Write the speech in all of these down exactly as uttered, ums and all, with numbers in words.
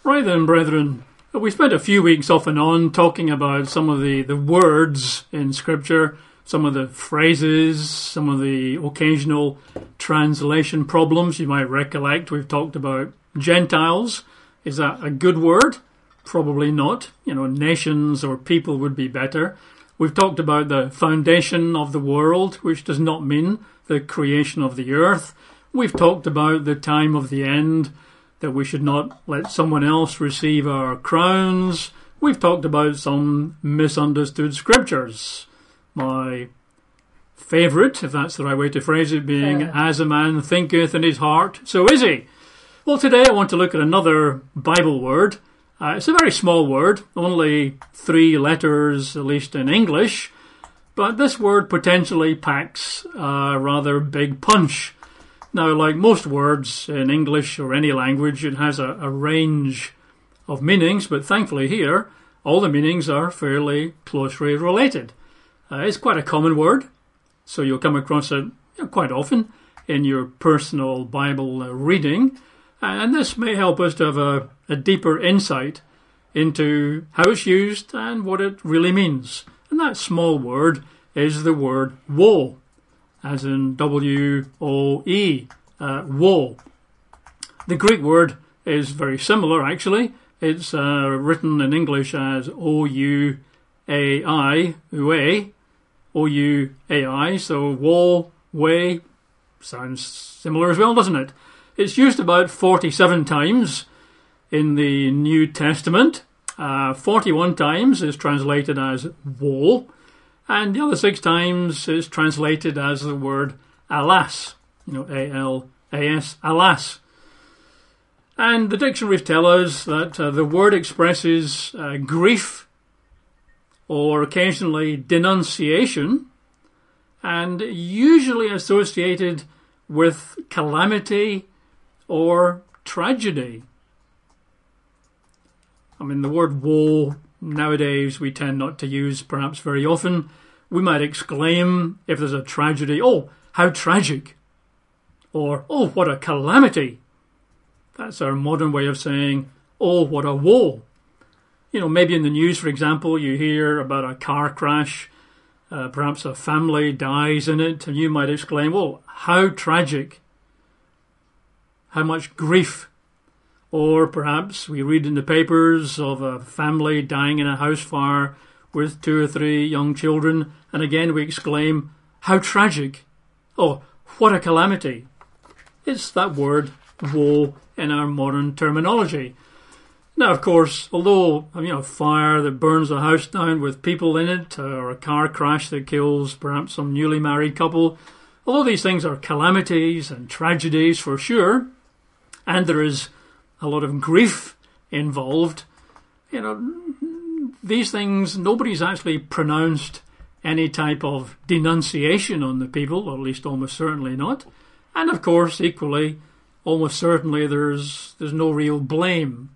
Right then, brethren, we spent a few weeks off and on talking about some of the, the words in Scripture, some of the phrases, some of the occasional translation problems you might recollect. We've talked about Gentiles. Is that a good word? Probably not. You know, nations or people would be better. We've talked about the foundation of the world, which does not mean the creation of the earth. We've talked about the time of the end, that we should not let someone else receive our crowns. We've talked about some misunderstood scriptures. My favourite, if that's the right way to phrase it, being, uh. as a man thinketh in his heart, so is he. Well, today I want to look at another Bible word. Uh, it's a very small word, only three letters, at least in English, but this word potentially packs a rather big punch. Now, like most words in English or any language, it has a, a range of meanings, but thankfully here, all the meanings are fairly closely related. Uh, it's quite a common word, so you'll come across it, you know, quite often in your personal Bible uh, reading, and this may help us to have a, a deeper insight into how it's used and what it really means. And that small word is the word woe, as in W O E, uh, woe. The Greek word is very similar, actually. It's uh, written in English as O U A I, ue, O U A I, so woe, way, sounds similar as well, doesn't it? It's used about forty-seven times in the New Testament. Uh, forty-one times is translated as woe. And the other six times is translated as the word alas. You know, A L A S, alas. And the dictionaries tell us that uh, the word expresses uh, grief or occasionally denunciation, and usually associated with calamity or tragedy. I mean, the word woe nowadays we tend not to use perhaps very often. We might exclaim if there's a tragedy, oh, how tragic. Or, oh, what a calamity. That's our modern way of saying, oh, what a woe. You know, maybe in the news, for example, you hear about a car crash. Uh, perhaps a family dies in it, and you might exclaim, oh, how tragic. How much grief. Or perhaps we read in the papers of a family dying in a house fire with two or three young children, and again we exclaim, how tragic. Oh, what a calamity. It's that word, woe, in our modern terminology. Now, of course, although, you know, fire that burns a house down with people in it, or a car crash that kills perhaps some newly married couple, although these things are calamities and tragedies for sure, and there is a lot of grief involved, you know, these things, nobody's actually pronounced any type of denunciation on the people, or at least almost certainly not. And of course, equally, almost certainly there's there's no real blame.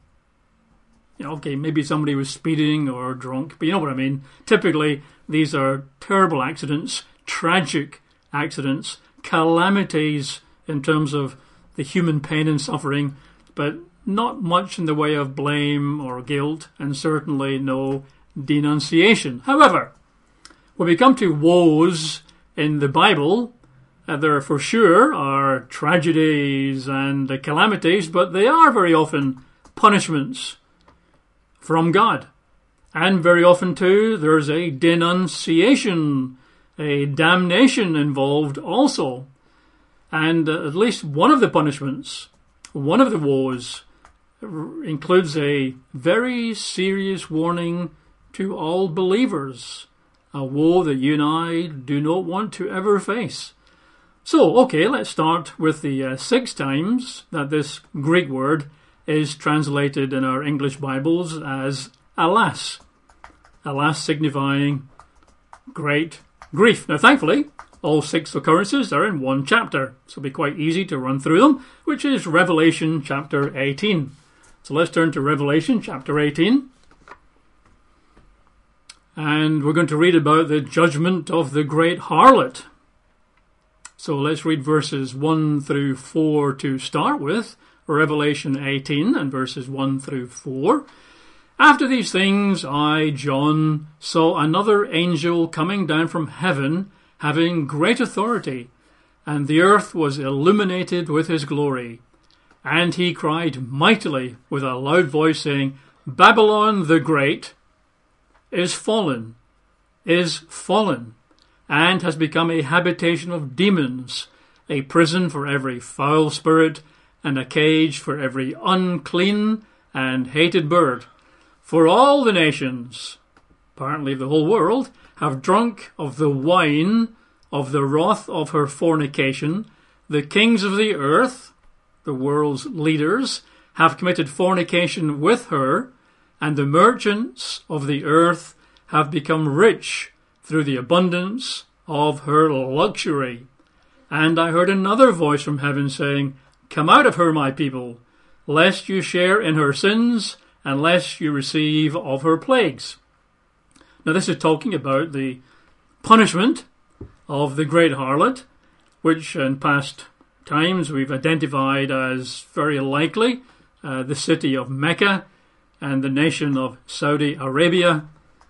You know, okay, maybe somebody was speeding or drunk, but you know what I mean. Typically, these are terrible accidents, tragic accidents, calamities in terms of the human pain and suffering, but not much in the way of blame or guilt, and certainly no denunciation. However, when we come to woes in the Bible, uh, there for sure are tragedies and uh, calamities, but they are very often punishments from God. And very often too, there's a denunciation, a damnation involved also. And uh, at least one of the punishments, one of the woes, includes a very serious warning to all believers, a woe that you and I do not want to ever face. So, okay, let's start with the uh, six times that this Greek word is translated in our English Bibles as alas. Alas signifying great grief. Now, thankfully, all six occurrences are in one chapter, so it'll be quite easy to run through them, which is Revelation chapter eighteen. So let's turn to Revelation chapter eighteen. And we're going to read about the judgment of the great harlot. So let's read verses one through four to start with. Revelation eighteen and verses one through four. After these things, I, John, saw another angel coming down from heaven, having great authority, and the earth was illuminated with his glory. And he cried mightily with a loud voice, saying, Babylon the Great is fallen, is fallen, and has become a habitation of demons, a prison for every foul spirit, and a cage for every unclean and hated bird. For all the nations, apparently the whole world, have drunk of the wine of the wrath of her fornication. The kings of the earth, the world's leaders, have committed fornication with her, and the merchants of the earth have become rich through the abundance of her luxury. And I heard another voice from heaven saying, Come out of her, my people, lest you share in her sins, and lest you receive of her plagues. Now this is talking about the punishment of the great harlot, which in past times we've identified as very likely uh, the city of Mecca and the nation of Saudi Arabia,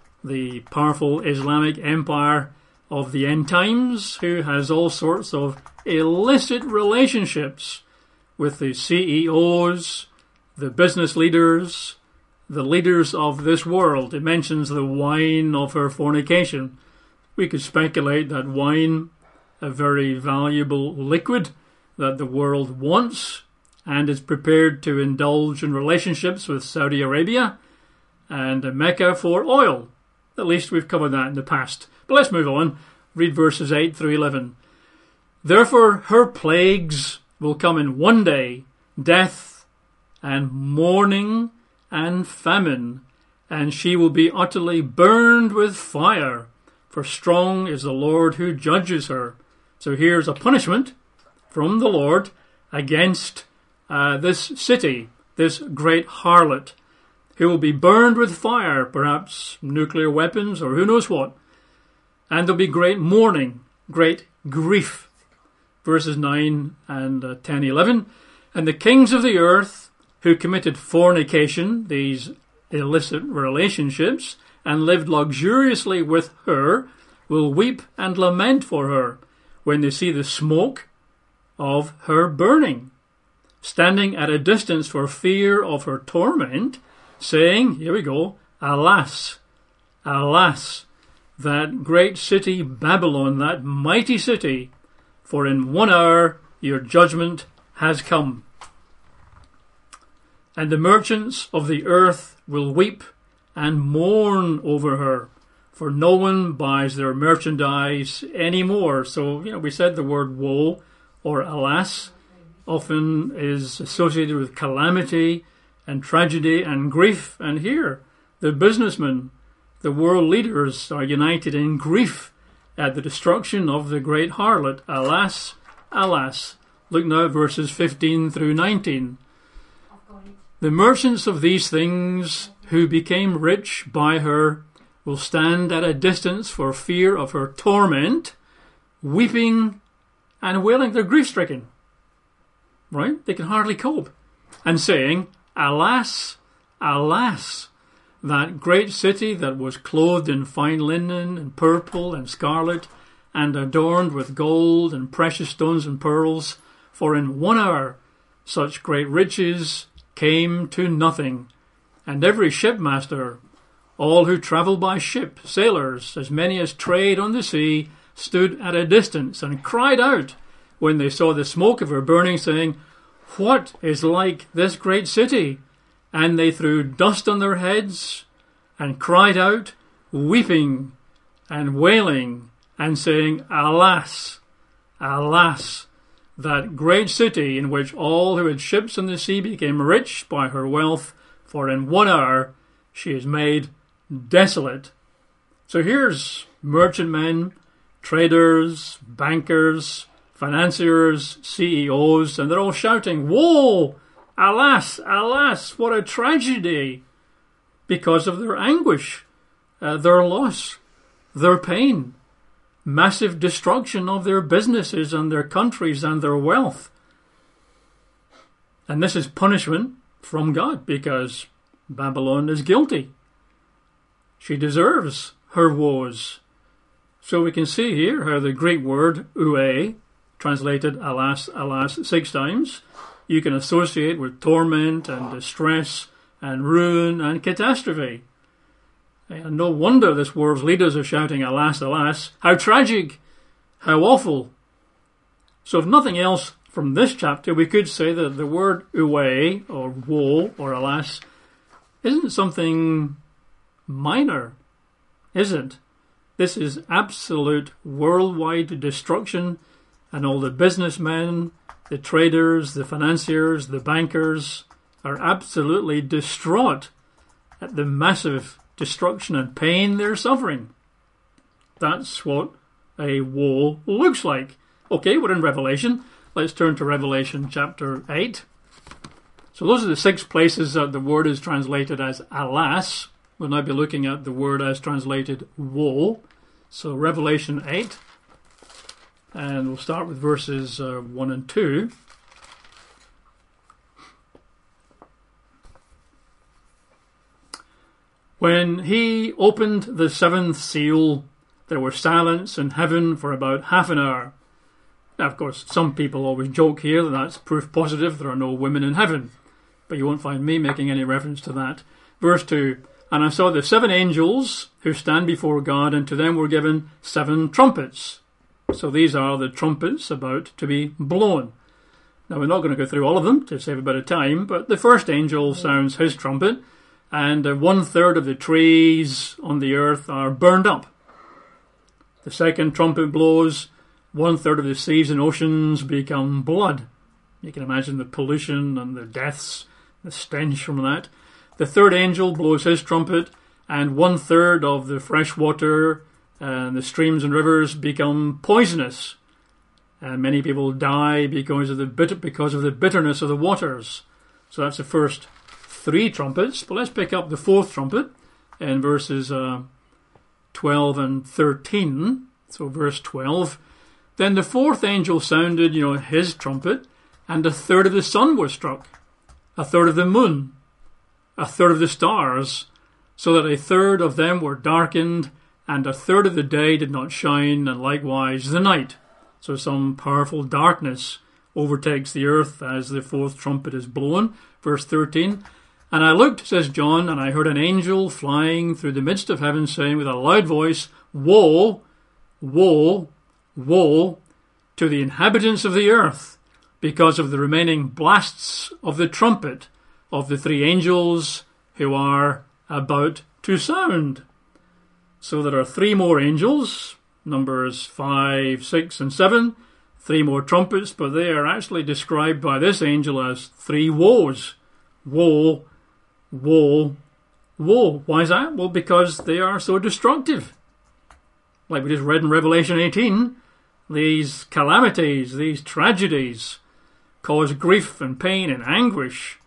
the powerful Islamic empire of the end times, who has all sorts of illicit relationships with the C E Os, the business leaders, the leaders of this world. It mentions the wine of her fornication. We could speculate that wine, a very valuable liquid that the world wants and is prepared to indulge in relationships with Saudi Arabia and Mecca for oil. At least we've covered that in the past. But let's move on. Read verses eight through eleven. Therefore her plagues will come in one day, death and mourning and famine, and she will be utterly burned with fire, for strong is the Lord who judges her. So here's a punishment from the Lord against uh, this city, this great harlot, who will be burned with fire, perhaps nuclear weapons or who knows what. And there'll be great mourning, great grief. Verses nine and uh, ten, eleven. And the kings of the earth who committed fornication, these illicit relationships, and lived luxuriously with her, will weep and lament for her when they see the smoke of her burning, standing at a distance for fear of her torment, saying, here we go, Alas, alas, that great city Babylon, that mighty city, for in one hour your judgment has come. And the merchants of the earth will weep and mourn over her, for no one buys their merchandise anymore. So, you know, we said the word woe or alas often is associated with calamity and tragedy and grief. And here, the businessmen, the world leaders are united in grief at the destruction of the great harlot. Alas, alas. Look now at verses fifteen through nineteen. The merchants of these things who became rich by her will stand at a distance for fear of her torment, weeping and wailing. They're grief-stricken, right? They can hardly cope. And saying, Alas, alas, that great city that was clothed in fine linen and purple and scarlet and adorned with gold and precious stones and pearls, for in one hour such great riches came to nothing. And every shipmaster, all who travel by ship, sailors, as many as trade on the sea, stood at a distance and cried out when they saw the smoke of her burning, saying, What is like this great city? And they threw dust on their heads and cried out, weeping and wailing, and saying, Alas, alas, that great city in which all who had ships on the sea became rich by her wealth, for in one hour she is made desolate. So here's merchantmen, traders, bankers, financiers, C E Os, and they're all shouting, Woe! Alas, alas, what a tragedy! Because of their anguish, uh, their loss, their pain, massive destruction of their businesses and their countries and their wealth. And this is punishment from God because Babylon is guilty. She deserves her woes. So we can see here how the Greek word ue, translated alas, alas, six times, you can associate with torment and distress and ruin and catastrophe. And no wonder this world's leaders are shouting, alas, alas, how tragic, how awful. So if nothing else from this chapter, we could say that the word ue, or woe, or alas, isn't something minor, is it? This is absolute worldwide destruction, and all the businessmen, the traders, the financiers, the bankers are absolutely distraught at the massive destruction and pain they're suffering. That's what a woe looks like. Okay, we're in Revelation. Let's turn to Revelation chapter eight. So those are the six places that the word is translated as alas. We'll now be looking at the word as translated woe. So Revelation eight. And we'll start with verses uh, one and two. When he opened the seventh seal, there was silence in heaven for about half an hour. Now, of course, some people always joke here that that's proof positive there are no women in heaven. But you won't find me making any reference to that. Verse two. And I saw the seven angels who stand before God, and to them were given seven trumpets. So these are the trumpets about to be blown. Now, we're not going to go through all of them to save a bit of time, but the first angel sounds his trumpet, and uh, one third of the trees on the earth are burned up. The second trumpet blows, one third of the seas and oceans become blood. You can imagine the pollution and the deaths, the stench from that. The third angel blows his trumpet, and one third of the fresh water and the streams and rivers become poisonous. And many people die because of the bitter, because of the bitterness of the waters. So that's the first three trumpets. But let's pick up the fourth trumpet in verses uh, twelve and thirteen. So verse twelve. Then the fourth angel sounded, you know, his trumpet, and a third of the sun was struck, a third of the moon, a third of the stars, so that a third of them were darkened, and a third of the day did not shine, and likewise the night. So some powerful darkness overtakes the earth as the fourth trumpet is blown. Verse thirteen. And I looked, says John, and I heard an angel flying through the midst of heaven, saying with a loud voice, Woe, woe, woe to the inhabitants of the earth, because of the remaining blasts of the trumpet of the three angels who are about to sound. So there are three more angels, numbers five, six, and seven, three more trumpets, but they are actually described by this angel as three woes. Woe, woe, woe. Why is that? Well, because they are so destructive. Like we just read in Revelation eighteen, these calamities, these tragedies cause grief and pain and anguish.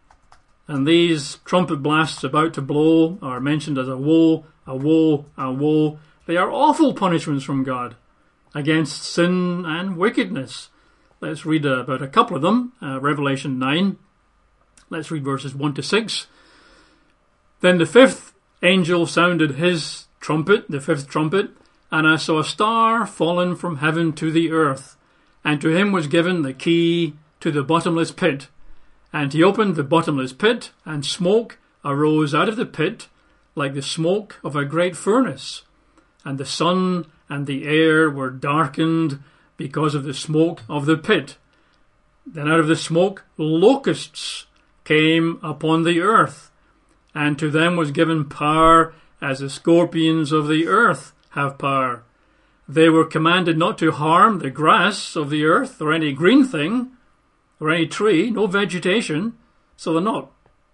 And these trumpet blasts about to blow are mentioned as a woe, a woe, a woe. They are awful punishments from God against sin and wickedness. Let's read uh, about a couple of them. Uh, Revelation nine. Let's read verses one to six. Then the fifth angel sounded his trumpet, the fifth trumpet, and I saw a star fallen from heaven to the earth, and to him was given the key to the bottomless pit. And he opened the bottomless pit, and smoke arose out of the pit like the smoke of a great furnace. And the sun and the air were darkened because of the smoke of the pit. Then out of the smoke locusts came upon the earth, and to them was given power as the scorpions of the earth have power. They were commanded not to harm the grass of the earth or any green thing or any tree, no vegetation. So they're not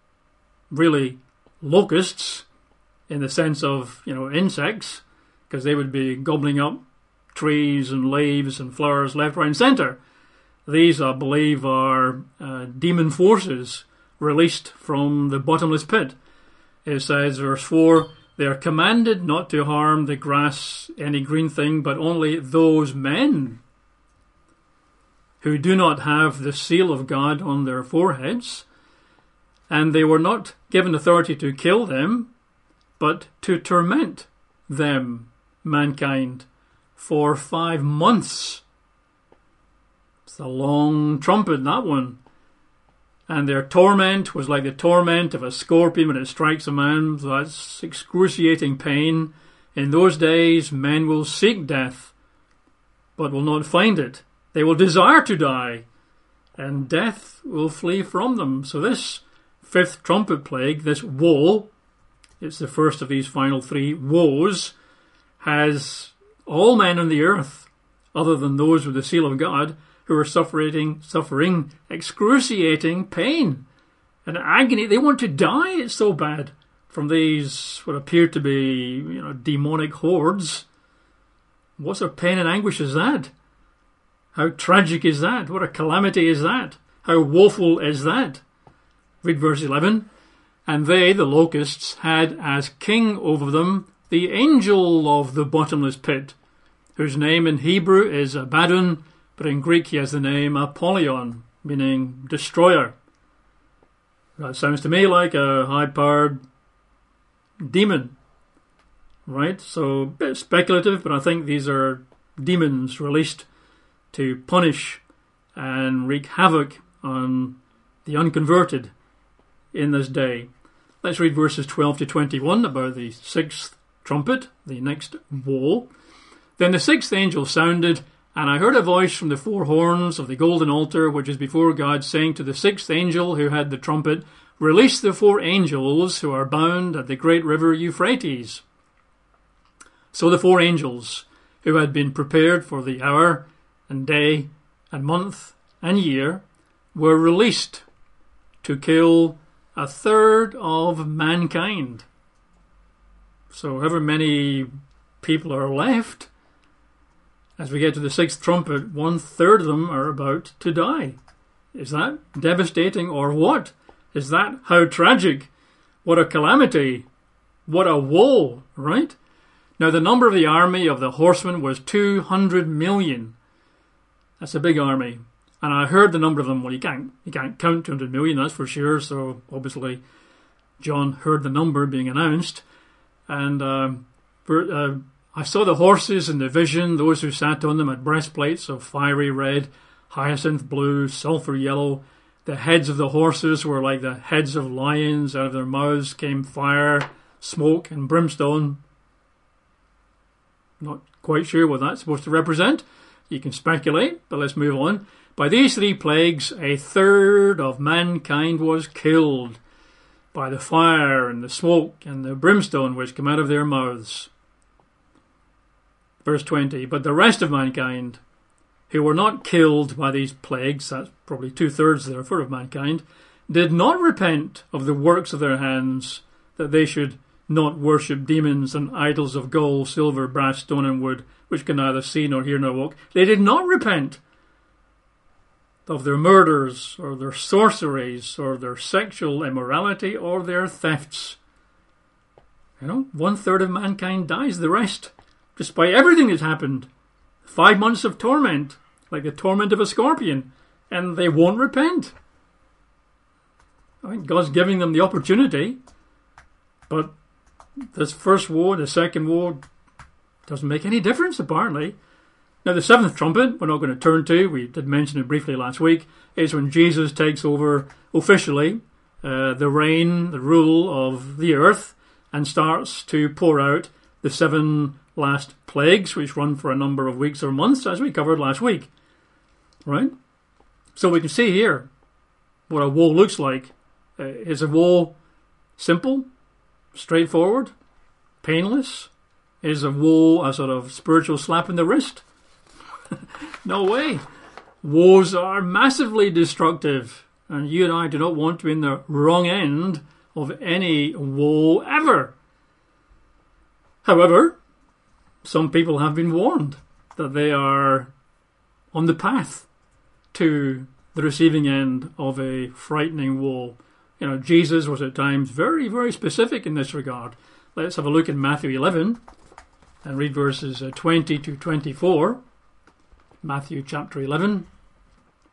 really locusts in the sense of, you know, insects, because they would be gobbling up trees and leaves and flowers left, right and centre. These, I believe, are uh, demon forces released from the bottomless pit. It says, verse four, they are commanded not to harm the grass, any green thing, but only those men who do not have the seal of God on their foreheads, and they were not given authority to kill them, but to torment them, mankind, for five months. It's a long trumpet, that one. And their torment was like the torment of a scorpion when it strikes a man. So that's excruciating pain. In those days, men will seek death, but will not find it. They will desire to die, and death will flee from them. So this fifth trumpet plague, this woe, it's the first of these final three woes, has all men on the earth, other than those with the seal of God, who are suffering, suffering excruciating pain and agony. They want to die, it's so bad, from these what appear to be, you know, demonic hordes. What sort of pain and anguish is that? How tragic is that? What a calamity is that? How woeful is that? Read verse eleven. And they, the locusts, had as king over them the angel of the bottomless pit, whose name in Hebrew is Abaddon, but in Greek he has the name Apollyon, meaning destroyer. That sounds to me like a high-powered demon, right? So a bit speculative, but I think these are demons released to punish and wreak havoc on the unconverted in this day. Let's read verses twelve to twenty-one about the sixth trumpet, the next woe. Then the sixth angel sounded, and I heard a voice from the four horns of the golden altar, which is before God, saying to the sixth angel who had the trumpet, Release the four angels who are bound at the great river Euphrates. So the four angels who had been prepared for the hour and day and month and year were released to kill a third of mankind. So however many people are left, as we get to the sixth trumpet, one third of them are about to die. Is that devastating or what? Is that how tragic? What a calamity. What a woe, right? Now the number of the army of the horsemen was two hundred million. That's a big army. And I heard the number of them. Well, you can't, you can't count two hundred million, that's for sure. So obviously John heard the number being announced. And um, for, uh, I saw the horses in the vision. Those who sat on them had breastplates of fiery red, hyacinth blue, sulphur yellow. The heads of the horses were like the heads of lions. Out of their mouths came fire, smoke, and brimstone. Not quite sure what that's supposed to represent. You can speculate, but let's move on. By these three plagues, a third of mankind was killed by the fire and the smoke and the brimstone which come out of their mouths. Verse twenty, but the rest of mankind, who were not killed by these plagues, that's probably two-thirds therefore of mankind, did not repent of the works of their hands, that they should not worship demons and idols of gold, silver, brass, stone, and wood, which can neither see nor hear nor walk. They did not repent of their murders, or their sorceries, or their sexual immorality, or their thefts. You know, one-third of mankind dies. The rest, despite everything that's happened, five months of torment, like the torment of a scorpion, and they won't repent. I think God's giving them the opportunity, but this first woe, the second woe, doesn't make any difference, apparently. Now, the seventh trumpet, we're not going to turn to, we did mention it briefly last week, is when Jesus takes over officially uh, the reign, the rule of the earth, and starts to pour out the seven last plagues, which run for a number of weeks or months, as we covered last week. Right? So we can see here what a woe looks like. Uh, is a woe simple, straightforward, painless? Is a woe a sort of spiritual slap in the wrist? No way. Woes are massively destructive, and you and I do not want to be in the wrong end of any woe ever. However, some people have been warned that they are on the path to the receiving end of a frightening woe. You know, Jesus was at times very, very specific in this regard. Let's have a look in Matthew eleven and read verses twenty to twenty-four. Matthew chapter eleven.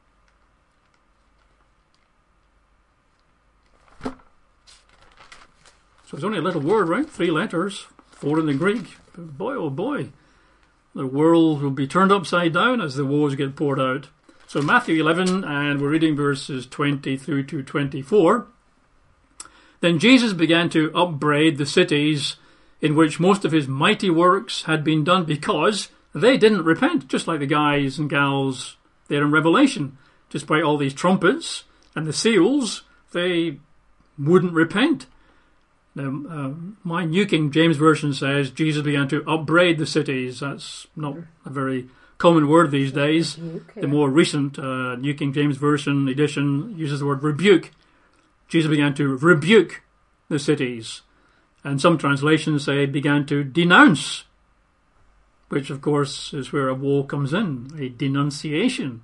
So it's only a little word, right? Three letters, four in the Greek. But boy, oh boy, the world will be turned upside down as the woes get poured out. So Matthew eleven, and we're reading verses twenty through to twenty-four. Then Jesus began to upbraid the cities in which most of his mighty works had been done because they didn't repent, just like the guys and gals there in Revelation. Despite all these trumpets and the seals, they wouldn't repent. Now, uh, my New King James Version says Jesus began to upbraid the cities. That's not a very common word these days. The more recent uh, New King James Version edition uses the word rebuke. Jesus began to rebuke the cities. And some translations say began to denounce, which of course is where a woe comes in, a denunciation.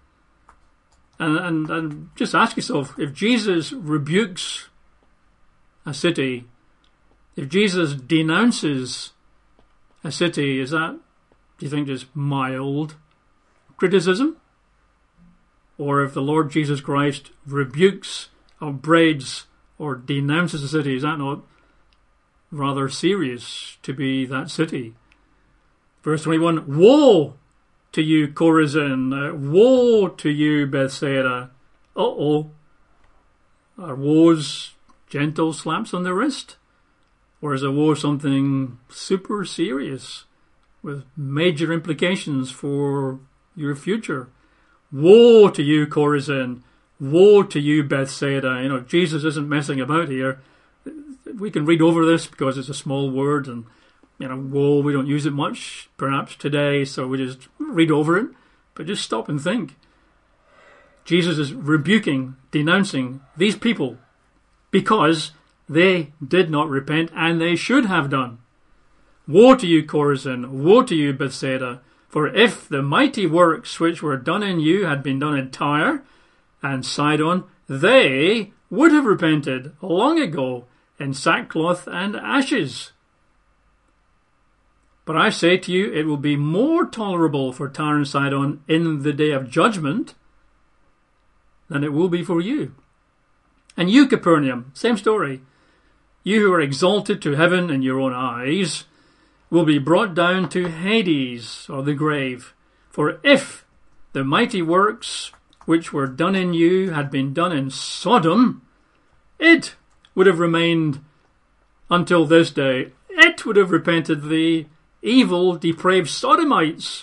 And, and, and just ask yourself, if Jesus rebukes a city, if Jesus denounces a city, is that, do you think, just mild criticism? Or if the Lord Jesus Christ rebukes, upbraids, or denounces a city, is that not rather serious to be that city? Verse twenty-one, woe to you, Chorazin! Uh, woe to you, Bethsaida! Uh-oh. Are woes gentle slaps on the wrist? Or is a woe something super serious with major implications for your future? Woe to you, Chorazin! Woe to you, Bethsaida! You know, Jesus isn't messing about here. We can read over this because it's a small word, and you know, woe, we don't use it much perhaps today, so we just read over it. But just stop and think. Jesus is rebuking, denouncing these people because they did not repent, and they should have done. Woe to you, Chorazin! Woe to you, Bethsaida! For if the mighty works which were done in you had been done in Tyre and Sidon, they would have repented long ago in sackcloth and ashes. But I say to you, it will be more tolerable for Tyre and Sidon in the day of judgment than it will be for you. And you, Capernaum, same story. You who are exalted to heaven in your own eyes will be brought down to Hades, or the grave. For if the mighty works which were done in you had been done in Sodom, it would have remained until this day. It would have repented. The evil, depraved Sodomites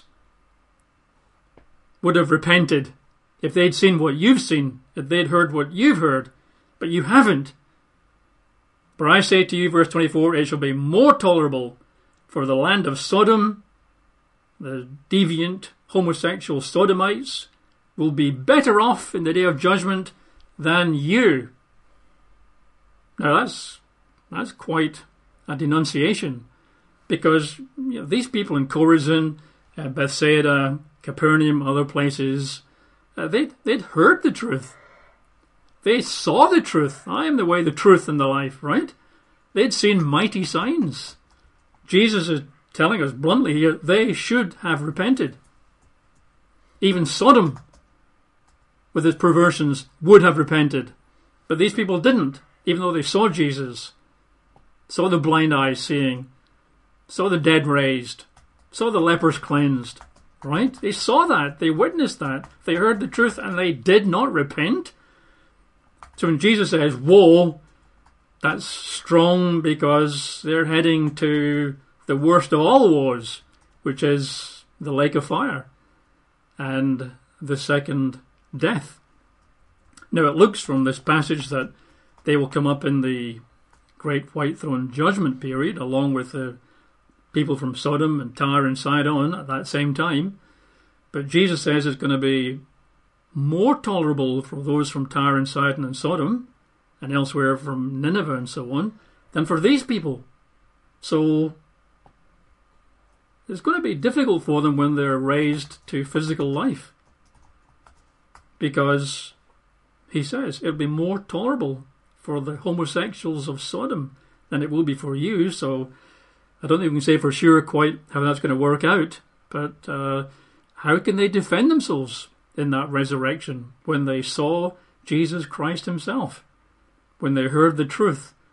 would have repented if they'd seen what you've seen, if they'd heard what you've heard, but you haven't. For I say to you, verse twenty-four, it shall be more tolerable for the land of Sodom, the deviant, homosexual Sodomites, will be better off in the day of judgment than you. Now that's that's quite a denunciation, because you know, these people in Chorazin, uh, Bethsaida, Capernaum, other places, uh, they'd, they'd heard the truth. They saw the truth. I am the way, the truth, and the life, right? They'd seen mighty signs. Jesus is telling us bluntly here, they should have repented. Even Sodom, with its perversions, would have repented. But these people didn't, even though they saw Jesus, saw the blind eyes seeing, saw the dead raised, saw the lepers cleansed, right? They saw that. They witnessed that. They heard the truth and they did not repent. So when Jesus says, woe, that's strong because they're heading to the worst of all woes, which is the lake of fire and the second death. Now it looks from this passage that they will come up in the great white throne judgment period along with the people from Sodom and Tyre and Sidon at that same time. But Jesus says it's going to be more tolerable for those from Tyre and Sidon and Sodom and elsewhere from Nineveh and so on than for these people. So it's going to be difficult for them when they're raised to physical life, because he says it'll be more tolerable for the homosexuals of Sodom than it will be for you. So I don't think we can say for sure quite how that's going to work out, but uh, how can they defend themselves in that resurrection when they saw Jesus Christ himself, when they heard the truth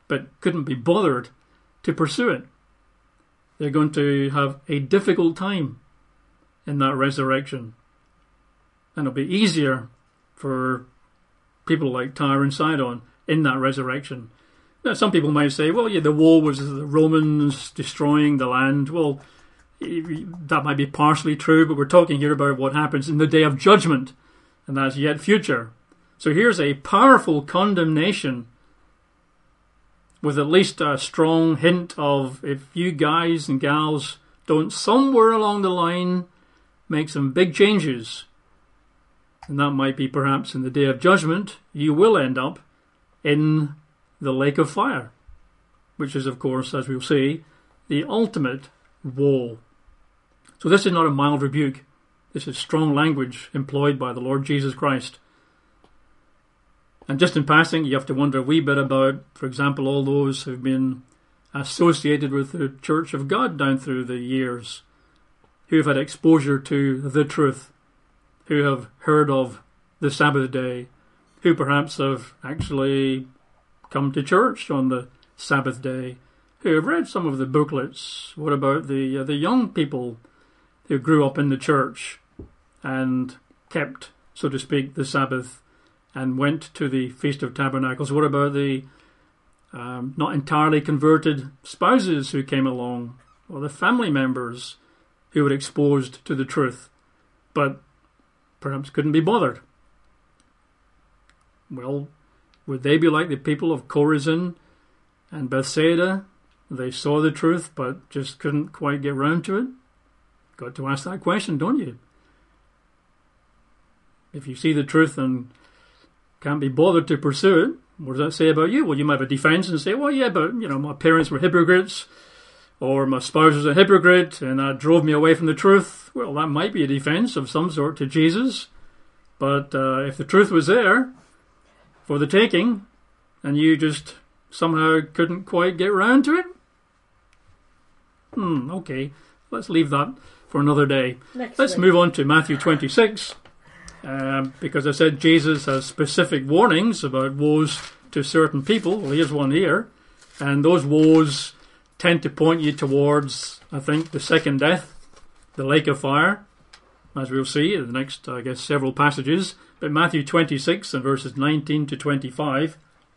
but couldn't be bothered to pursue it. They're going to have a difficult time in that resurrection. And it'll be easier for people like Tyre and Sidon in that resurrection. Now, some people might say, well, yeah, the woe was the Romans destroying the land. Well, that might be partially true, but we're talking here about what happens in the day of judgment, and that's yet future. So here's a powerful condemnation with at least a strong hint of, if you guys and gals don't somewhere along the line make some big changes, and that might be perhaps in the day of judgment, you will end up in the lake of fire, which is, of course, as we'll see, the ultimate woe. So this is not a mild rebuke. This is strong language employed by the Lord Jesus Christ. And just in passing, you have to wonder a wee bit about, for example, all those who've been associated with the Church of God down through the years, who have had exposure to the truth, who have heard of the Sabbath day, who perhaps have actually come to church on the Sabbath day, who have read some of the booklets. What about the uh, the young people who grew up in the church and kept, so to speak, the Sabbath and went to the Feast of Tabernacles? What about the um, not entirely converted spouses who came along, or the family members who were exposed to the truth but perhaps couldn't be bothered? Well, would they be like the people of Chorazin and Bethsaida? They saw the truth but just couldn't quite get round to it? Got to ask that question, don't you? If you see the truth and can't be bothered to pursue it, what does that say about you? Well, you might have a defence and say, well, yeah, but, you know, my parents were hypocrites, or my spouse was a hypocrite, and that drove me away from the truth. Well, that might be a defence of some sort to Jesus. But uh, if the truth was there for the taking, and you just somehow couldn't quite get round to it, hmm, okay, let's leave that for another day. Next let's week. move on to Matthew twenty-six. Um, because I said Jesus has specific warnings about woes to certain people. Well, here's one here. And those woes tend to point you towards, I think, the second death, the lake of fire, as we'll see in the next, I guess, several passages. But Matthew twenty-six and verses nineteen to twenty-five.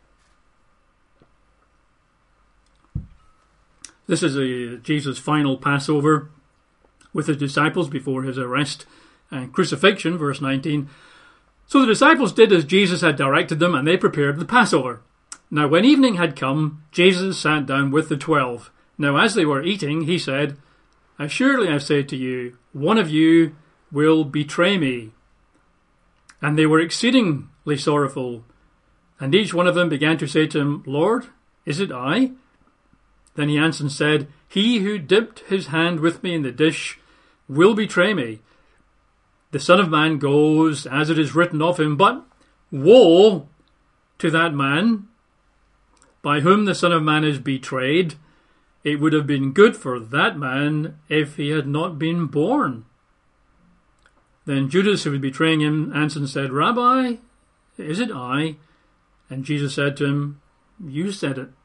This is a, Jesus' final Passover with his disciples before his arrest and crucifixion, verse nineteen. So the disciples did as Jesus had directed them, and they prepared the Passover. Now when evening had come, Jesus sat down with the twelve. Now as they were eating, he said, Assuredly I say to you, one of you will betray me. And they were exceedingly sorrowful. And each one of them began to say to him, Lord, is it I? Then he answered and said, He who dipped his hand with me in the dish will betray me. The Son of Man goes as it is written of him, but woe to that man by whom the Son of Man is betrayed. It would have been good for that man if he had not been born. Then Judas, who was betraying him, answered and said, Rabbi, is it I? And Jesus said to him, You said it.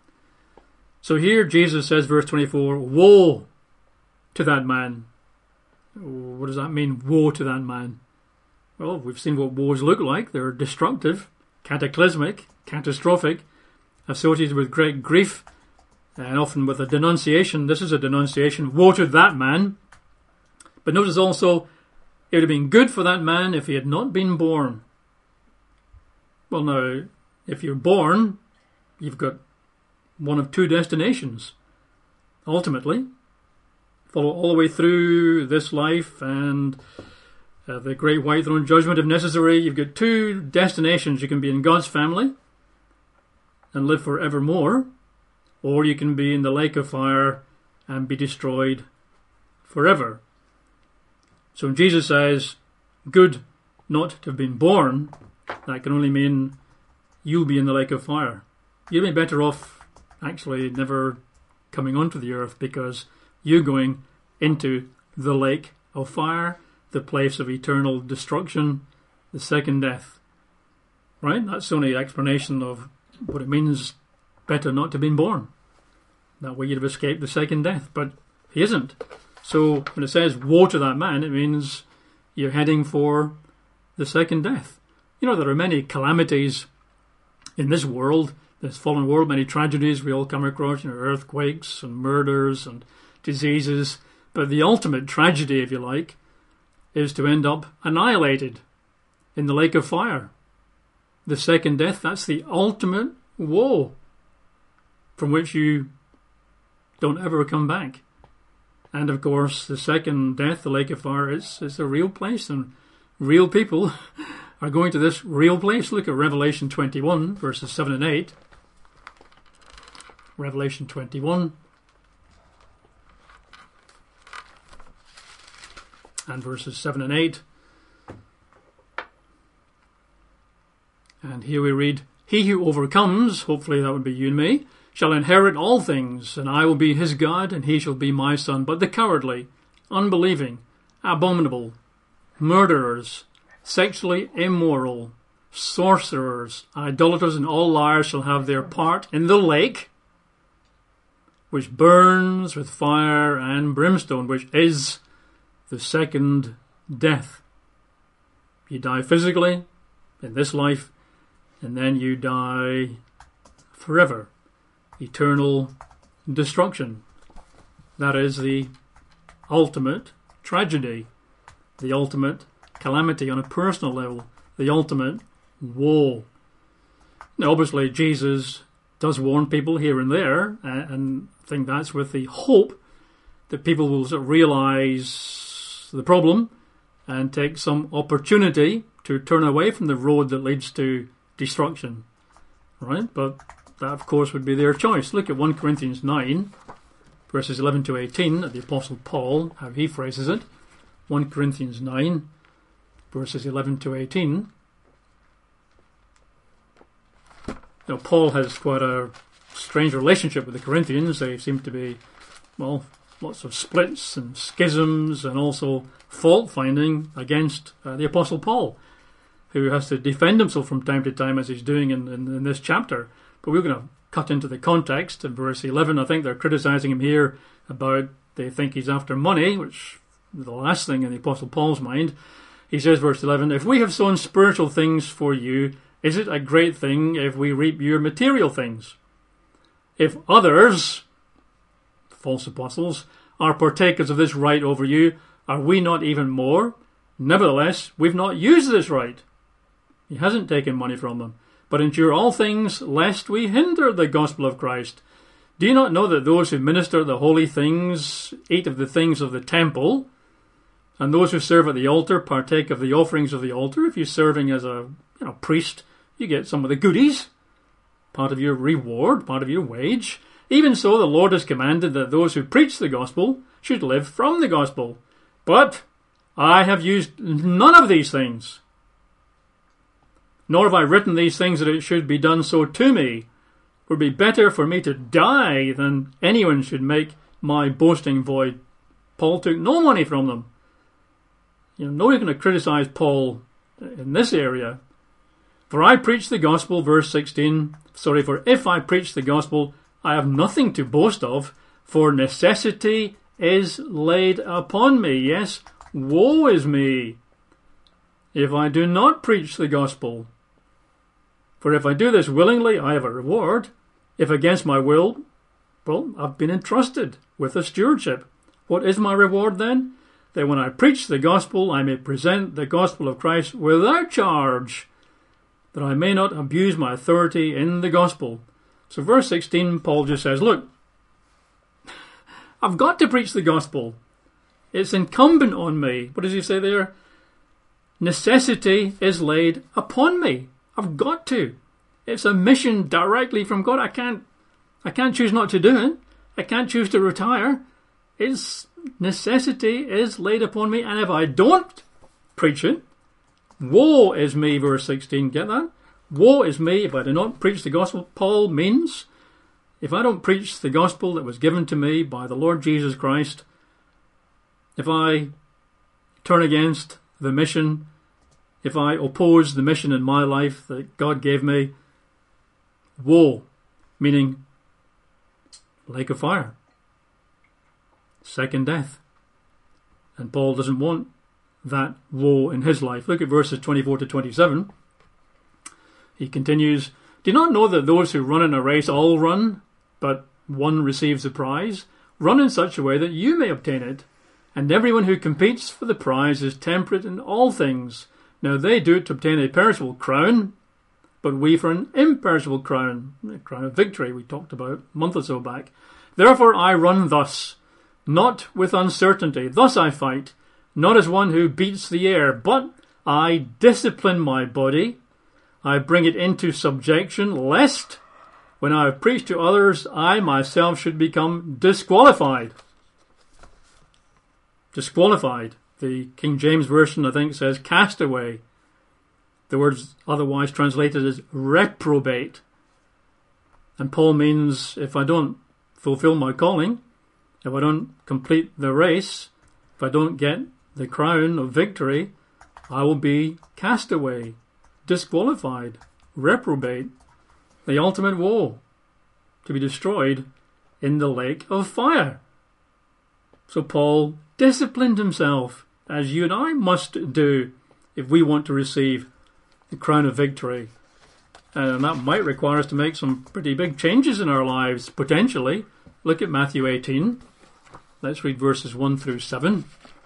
So here Jesus says, verse twenty-four, woe to that man. What does that mean, woe to that man? Well, we've seen what woes look like. They're destructive, cataclysmic, catastrophic, associated with great grief, and often with a denunciation. This is a denunciation. Woe to that man. But notice also, it would have been good for that man if he had not been born. Well, now, if you're born, you've got one of two destinations. Ultimately, follow all the way through this life and uh, the great white throne judgment if necessary. You've got two destinations. You can be in God's family and live forevermore, or you can be in the lake of fire and be destroyed forever. So when Jesus says, good not to have been born, that can only mean you'll be in the lake of fire. You'll be better off actually never coming onto the earth, because you're going into the lake of fire, the place of eternal destruction, the second death. Right? That's the only explanation of what it means better not to have been born. That way you'd have escaped the second death. But he isn't. So when it says, woe to that man, it means you're heading for the second death. You know, there are many calamities in this world, this fallen world, many tragedies we all come across, you know, earthquakes and murders and diseases. But the ultimate tragedy, if you like, is to end up annihilated in the lake of fire. The second death, that's the ultimate woe from which you don't ever come back. And of course, the second death, the lake of fire, is, is a real place, and real people are going to this real place. Look at Revelation twenty-one, verses seven and eight. Revelation twenty-one and verses seven and eight. And here we read, he who overcomes, hopefully that would be you and me, shall inherit all things, and I will be his God, and he shall be my son. But the cowardly, unbelieving, abominable, murderers, sexually immoral, sorcerers, idolaters, and all liars shall have their part in the lake, which burns with fire and brimstone, which is the second death. You die physically in this life, and then you die forever. Eternal destruction. That is the ultimate tragedy, the ultimate calamity on a personal level, the ultimate woe. Now, obviously, Jesus does warn people here and there, and I think that's with the hope that people will sort of realise the problem and take some opportunity to turn away from the road that leads to destruction. Right? But that, of course, would be their choice. Look at First Corinthians nine, verses eleven to eighteen, at the Apostle Paul, how he phrases it. First Corinthians nine, verses eleven to eighteen. Now, Paul has quite a strange relationship with the Corinthians. They seem to be, well, lots of splits and schisms and also fault-finding against uh, the Apostle Paul, who has to defend himself from time to time, as he's doing in, in, in this chapter. But we're going to cut into the context. In verse eleven, I think they're criticising him here about they think he's after money, which is the last thing in the Apostle Paul's mind. He says, verse eleven, if we have sown spiritual things for you, is it a great thing if we reap your material things? If others, false apostles, are partakers of this right over you, are we not even more? Nevertheless, we've not used this right. He hasn't taken money from them, but endure all things, lest we hinder the gospel of Christ. Do you not know that those who minister the holy things eat of the things of the temple, and those who serve at the altar partake of the offerings of the altar? If you're serving as a you know, priest, you get some of the goodies, part of your reward, part of your wage. Even so, the Lord has commanded that those who preach the gospel should live from the gospel. But I have used none of these things, nor have I written these things that it should be done so to me. It would be better for me to die than anyone should make my boasting void. Paul took no money from them. You know, nobody's going to criticize Paul in this area. For I preach the gospel, verse sixteen, sorry, for if I preach the gospel, I have nothing to boast of, for necessity is laid upon me. Yes, woe is me, if I do not preach the gospel. For if I do this willingly, I have a reward. If against my will, well, I've been entrusted with a stewardship. What is my reward then? That when I preach the gospel, I may present the gospel of Christ without charge, that I may not abuse my authority in the gospel. So verse sixteen, Paul just says, look, I've got to preach the gospel. It's incumbent on me. What does he say there? Necessity is laid upon me. I've got to. It's a mission directly from God. I can't I can't choose not to do it. I can't choose to retire. It's necessity is laid upon me, and if I don't preach it, woe is me, verse sixteen. Get that? Woe is me if I do not preach the gospel. Paul means if I don't preach the gospel that was given to me by the Lord Jesus Christ, if I turn against the mission, if I oppose the mission in my life that God gave me, woe meaning lake of fire, second death. And Paul doesn't want that woe in his life. Look at verses twenty-four to twenty-seven. He continues, do you not know that those who run in a race all run, but one receives the prize? Run in such a way that you may obtain it. And everyone who competes for the prize is temperate in all things. Now they do it to obtain a perishable crown, but we for an imperishable crown, a crown of victory we talked about a month or so back. Therefore I run thus, not with uncertainty. Thus I fight, not as one who beats the air, but I discipline my body. I bring it into subjection, lest, when I have preached to others, I myself should become disqualified. Disqualified. The King James Version, I think, says castaway. The word's otherwise translated as reprobate. And Paul means if I don't fulfill my calling, if I don't complete the race, if I don't get the crown of victory, I will be castaway, disqualified, reprobate, the ultimate woe, to be destroyed in the lake of fire. So Paul disciplined himself, as you and I must do if we want to receive the crown of victory. And that might require us to make some pretty big changes in our lives, potentially. Look at Matthew eighteen. Let's read verses one through seven.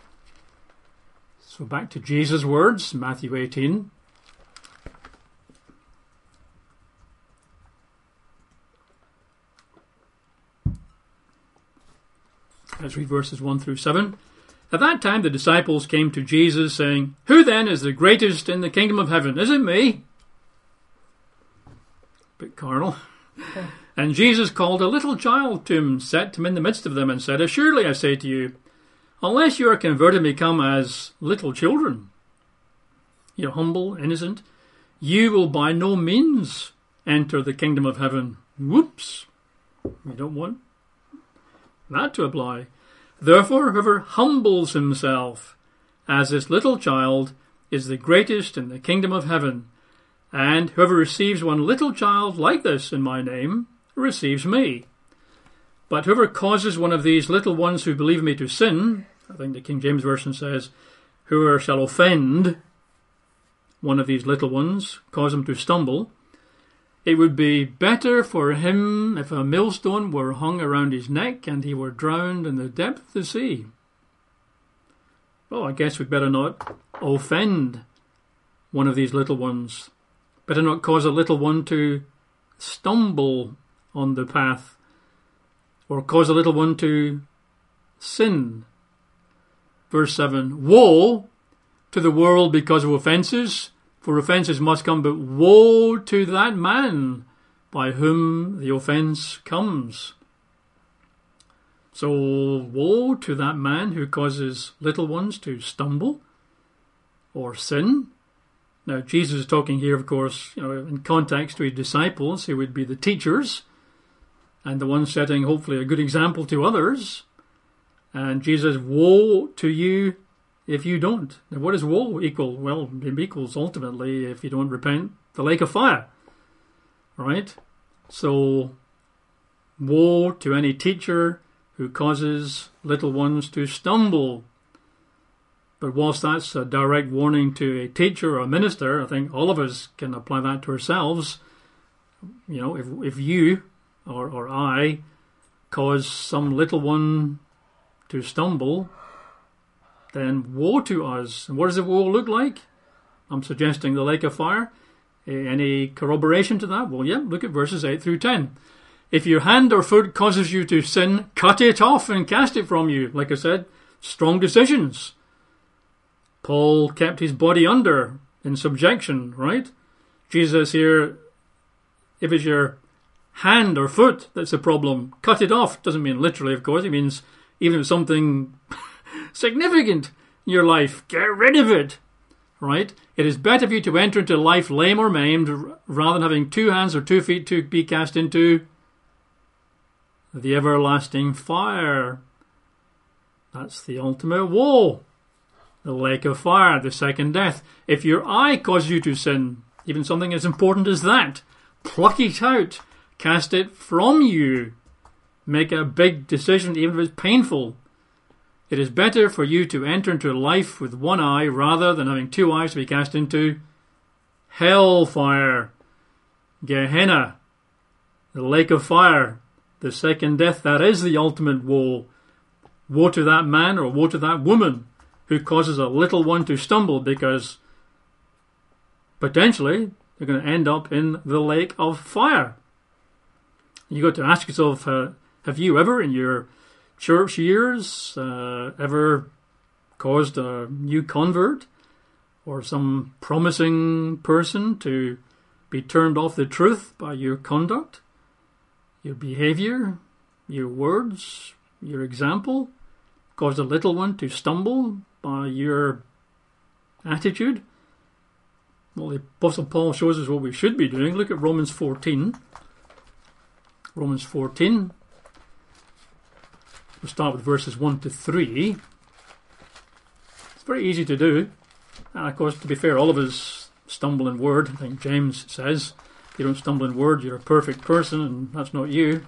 So back to Jesus' words, Matthew eighteen. Let's read verses one through seven. At that time the disciples came to Jesus, saying, Who then is the greatest in the kingdom of heaven? Is it me? Bit carnal. Okay. And Jesus called a little child to him, set him in the midst of them, and said, Assuredly I say to you, unless you are converted and become as little children, you're humble, innocent, you will by no means enter the kingdom of heaven. Whoops. We don't want that to apply. Therefore, whoever humbles himself as this little child is the greatest in the kingdom of heaven. And whoever receives one little child like this in my name receives me. But whoever causes one of these little ones who believe me to sin, I think the King James Version says, whoever shall offend one of these little ones, cause him to stumble, it would be better for him if a millstone were hung around his neck and he were drowned in the depth of the sea. Well, I guess we'd better not offend one of these little ones. Better not cause a little one to stumble on the path or cause a little one to sin. Verse seven, Woe to the world because of offences, for offences must come, but woe to that man by whom the offence comes. So woe to that man who causes little ones to stumble or sin. Now Jesus is talking here, of course, you know, in context to his disciples, who would be the teachers and the ones setting hopefully a good example to others. And Jesus, woe to you if you don't. Now, what does woe equal? Well, it equals ultimately, if you don't repent, the lake of fire. Right? So, woe to any teacher who causes little ones to stumble. But whilst that's a direct warning to a teacher or a minister, I think all of us can apply that to ourselves. You know, if if you or, or I cause some little one to stumble, then woe to us. And what does the woe look like? I'm suggesting the lake of fire. Any corroboration to that? Well, yeah, look at verses eight through ten. If your hand or foot causes you to sin, cut it off and cast it from you. Like I said, strong decisions. Paul kept his body under, in subjection, right? Jesus here, if it's your hand or foot that's a problem, cut it off. Doesn't mean literally, of course. It means even if it's something significant in your life, get rid of it, right? It is better for you to enter into life lame or maimed rather than having two hands or two feet to be cast into the everlasting fire. That's the ultimate woe. The lake of fire, the second death. If your eye causes you to sin, even something as important as that, pluck it out, cast it from you. Make a big decision, even if it's painful. It is better for you to enter into life with one eye rather than having two eyes to be cast into hellfire, Gehenna, the lake of fire, the second death. That is the ultimate woe. Woe to that man or woe to that woman who causes a little one to stumble, because potentially they're going to end up in the lake of fire. You got to ask yourself, uh, have you ever in your church years uh, ever caused a new convert or some promising person to be turned off the truth by your conduct, your behavior, your words, your example? Caused a little one to stumble by your attitude? Well, the Apostle Paul shows us what we should be doing. Look at Romans fourteen. Romans fourteen. We'll start with verses one to three. It's very easy to do. And of course, to be fair, all of us stumble in word. I think James says, if you don't stumble in word, you're a perfect person, and that's not you.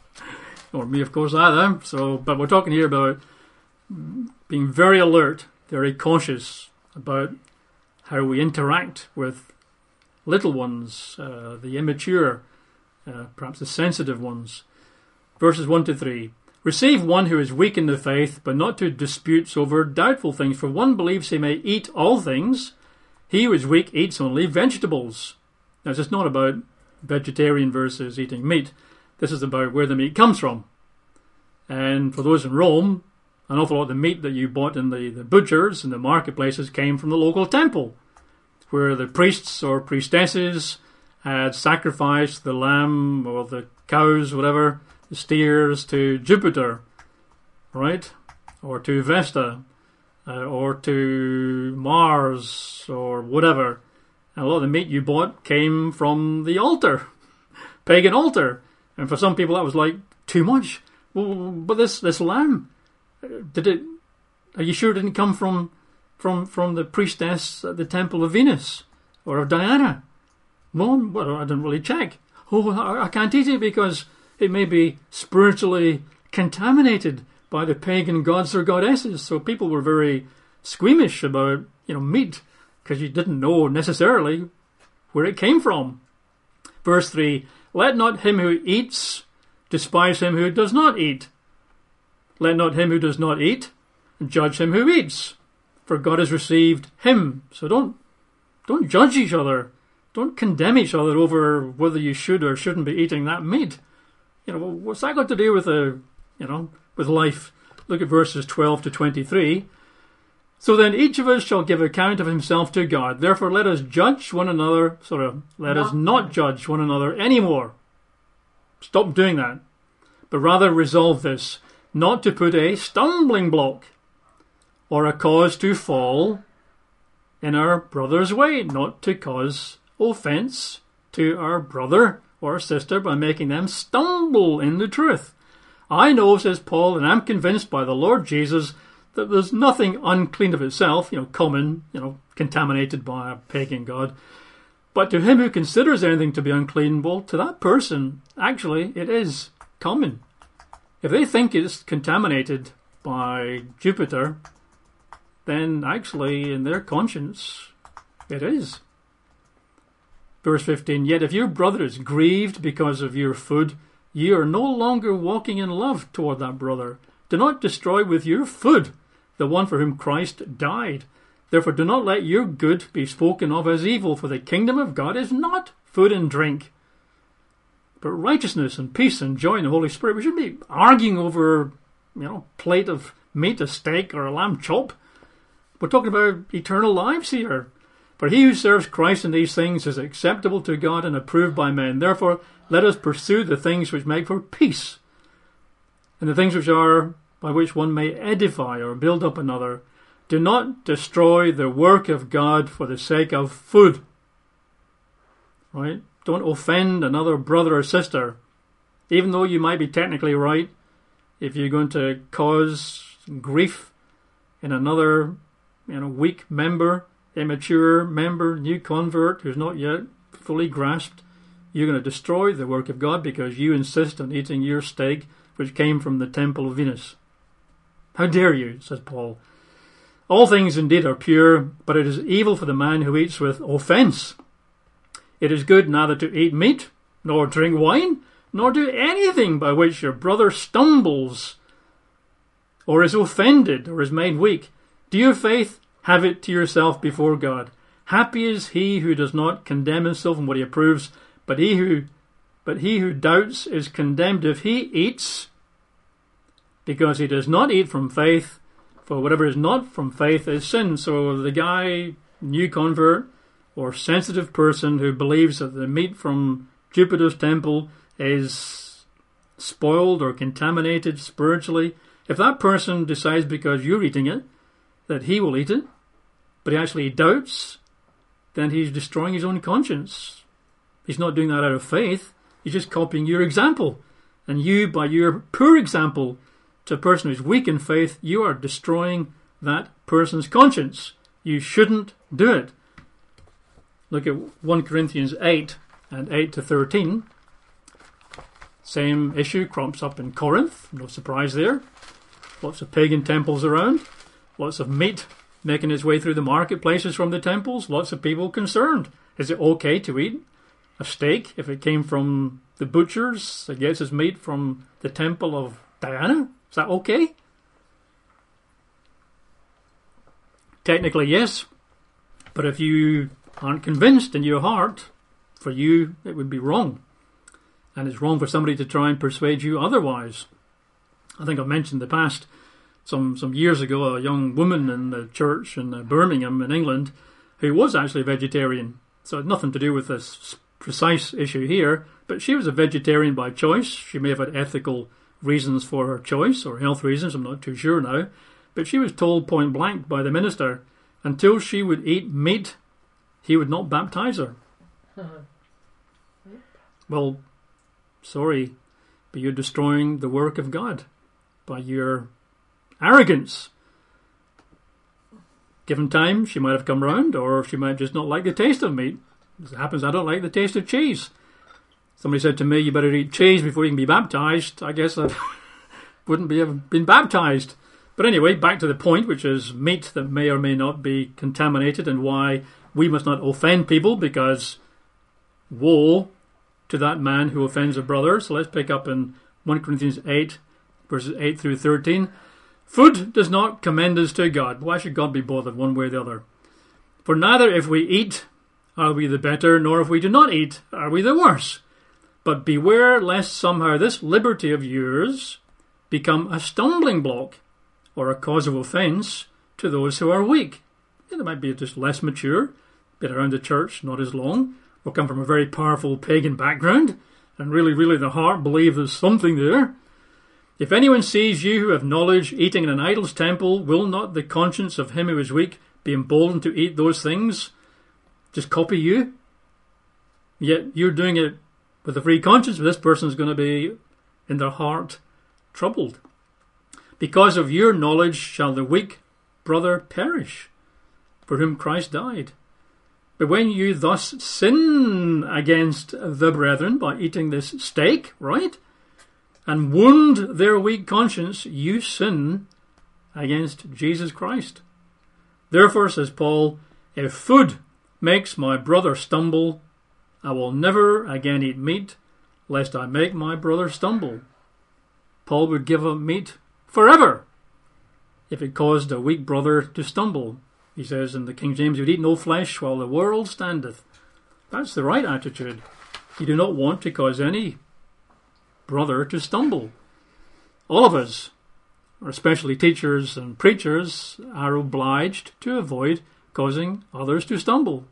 Or me, of course, either. So, but we're talking here about being very alert, very cautious about how we interact with little ones, uh, the immature, uh, perhaps the sensitive ones. Verses one to three. Receive one who is weak in the faith, but not to disputes over doubtful things. For one believes he may eat all things. He who is weak eats only vegetables. Now, this is not about vegetarian versus eating meat. This is about where the meat comes from. And for those in Rome, an awful lot of the meat that you bought in the, the butchers and the marketplaces came from the local temple, where the priests or priestesses had sacrificed the lamb or the cows, whatever, the steers, to Jupiter, right? Or to Vesta, uh, or to Mars, or whatever. And a lot of the meat you bought came from the altar, pagan altar. And for some people that was like too much. Well, but this, this lamb, did it? Are you sure it didn't come from, from, from the priestess at the temple of Venus or of Diana? Well, well, I didn't really check. Oh, I, I can't eat it because it may be spiritually contaminated by the pagan gods or goddesses. So people were very squeamish about, you know, meat, because you didn't know necessarily where it came from. Verse three. Let not him who eats despise him who does not eat. Let not him who does not eat judge him who eats, for God has received him. So don't don't judge each other. Don't condemn each other over whether you should or shouldn't be eating that meat. You know, what's that got to do with a, you know, with life? Look at verses twelve to twenty-three. So then each of us shall give account of himself to God. Therefore let us judge one another, sort of, let not us not judge one another anymore. Stop doing that. But rather resolve this, not to put a stumbling block or a cause to fall in our brother's way, not to cause offence to our brother or sister by making them stumble in the truth. I know, says Paul, and I'm convinced by the Lord Jesus that there's nothing unclean of itself, you know, common, you know, contaminated by a pagan god. But to him who considers anything to be unclean, well, to that person, actually, it is common. If they think it's contaminated by Jupiter, then actually, in their conscience, it is. Verse fifteen, yet if your brother is grieved because of your food, you are no longer walking in love toward that brother. Do not destroy with your food the one for whom Christ died. Therefore do not let your good be spoken of as evil, for the kingdom of God is not food and drink, but righteousness and peace and joy in the Holy Spirit. We shouldn't be arguing over, you know, a plate of meat, a steak, or a lamb chop. We're talking about eternal lives here. For he who serves Christ in these things is acceptable to God and approved by men. Therefore, let us pursue the things which make for peace, and the things which are by which one may edify or build up another. Do not destroy the work of God for the sake of food. Right? Don't offend another brother or sister, even though you might be technically right. If you're going to cause grief in another, you know, weak member, immature member, new convert who's not yet fully grasped you're going to destroy the work of God because you insist on eating your steak which came from the temple of Venus. How dare you, says Paul. All things indeed are pure, but it is evil for the man who eats with offence. It is good neither to eat meat, nor drink wine, nor do anything by which your brother stumbles, or is offended, or is made weak. Do your faith have it to yourself before God. Happy is he who does not condemn himself in what he approves, but he who but he who doubts is condemned if he eats, because he does not eat from faith, for whatever is not from faith is sin. So the guy, new convert, or sensitive person who believes that the meat from Jupiter's temple is spoiled or contaminated spiritually, if that person decides because you're eating it that he will eat it, but he actually doubts, then he's destroying his own conscience. He's not doing that out of faith. He's just copying your example. And you, by your poor example to a person who's weak in faith, you are destroying that person's conscience. You shouldn't do it. Look at First Corinthians eight and eight to thirteen. Same issue crops up in Corinth. No surprise there. Lots of pagan temples around. Lots of meat making its way through the marketplaces from the temples. Lots of people concerned. Is it okay to eat a steak if it came from the butchers that gets its meat from the temple of Diana? Is that okay? Technically, yes. But if you aren't convinced in your heart, for you, it would be wrong. And it's wrong for somebody to try and persuade you otherwise. I think I've mentioned in the past, some, some years ago, a young woman in the church in Birmingham in England who was actually a vegetarian. So it had nothing to do with this precise issue here, but she was a vegetarian by choice. She may have had ethical reasons for her choice, or health reasons, I'm not too sure now. But she was told point blank by the minister, until she would eat meat, he would not baptize her. Well, sorry, but you're destroying the work of God by your arrogance. Given time, she might have come round, or she might just not like the taste of meat. As it happens, I don't like the taste of cheese. Somebody said to me, you better eat cheese before you can be baptized. I guess I wouldn't be have been baptized. But anyway, back to the point, which is meat that may or may not be contaminated, and why we must not offend people, because woe to that man who offends a brother. So let's pick up in First Corinthians eight, verses eight through thirteen. Food does not commend us to God. Why should God be bothered one way or the other? For neither if we eat are we the better, nor if we do not eat are we the worse. But beware lest somehow this liberty of yours become a stumbling block or a cause of offence to those who are weak. Yeah, they might be just less mature, been around the church not as long, or come from a very powerful pagan background, and really, really the heart believe there's something there. If anyone sees you who have knowledge eating in an idol's temple, will not the conscience of him who is weak be emboldened to eat those things? Just copy you? Yet you're doing it with a free conscience, but this person is going to be in their heart troubled. Because of your knowledge shall the weak brother perish, for whom Christ died. But when you thus sin against the brethren by eating this steak, right, and wound their weak conscience, you sin against Jesus Christ. Therefore, says Paul, if food makes my brother stumble, I will never again eat meat, lest I make my brother stumble. Paul would give up meat forever if it caused a weak brother to stumble. He says in the King James, you would eat no flesh while the world standeth. That's the right attitude. You do not want to cause any brother to stumble. All of us, especially teachers and preachers, are obliged to avoid causing others to stumble.